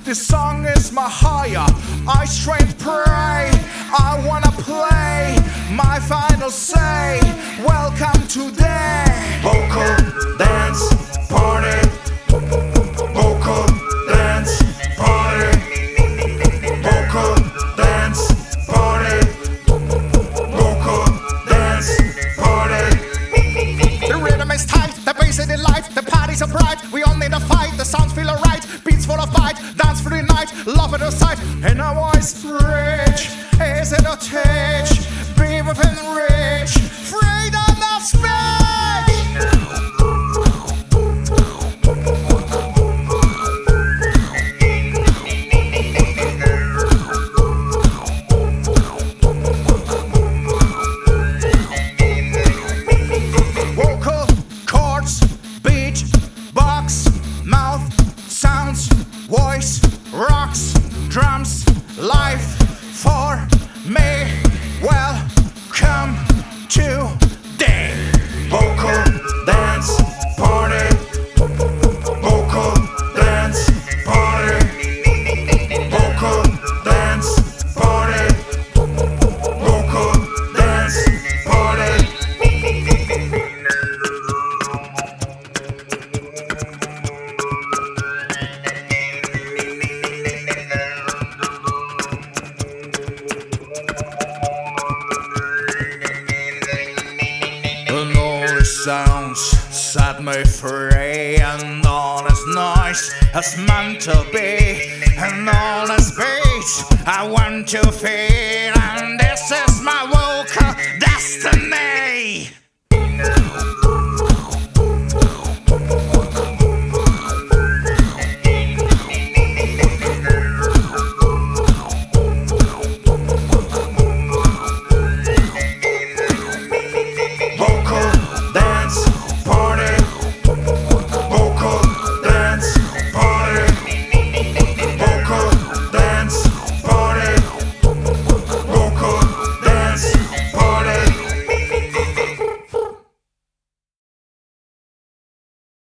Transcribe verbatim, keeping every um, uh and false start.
This song is my higher. I straight pray. I wanna play my final say. Welcome today. Vocal dance party. Vocal dance party. Vocal dance party. Vocal dance party. The rhythm is tight, the bass is in life, the party's so bright. We all need a fight, the sounds feel alright. Beats full of bite, dance through the night, love at the sight. And our voice bridge, is it a touch? Be within reach, freedom of speech. Vocal chords, beat, box, mouth, sounds, voice, rocks, drums, life for me. Welcome today. Vocal dance party. Vocal dance party. Vocal dance party. Vocal dance party. And all the sounds set me free, and all this noise is meant to be, and all this beats I want to feel.